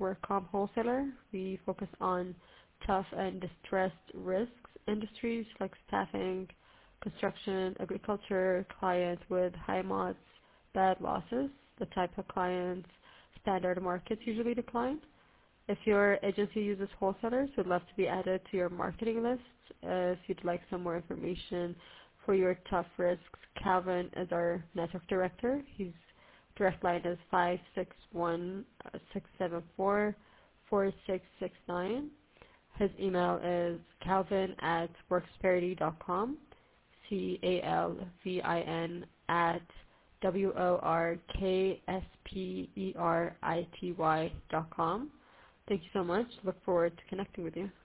work comp wholesaler. We focus on tough and distressed risks industries like staffing, construction, agriculture, clients with high mods, bad losses, the type of clients standard markets usually decline. If your agency uses wholesalers, we'd love to be added to your marketing list. If you'd like some more information for your tough risks, Calvin is our network director. His direct line is 561-674-4669. His email is calvin@worksperity.com, CALVIN at WORKSPERITY.com. Thank you so much. Look forward to connecting with you.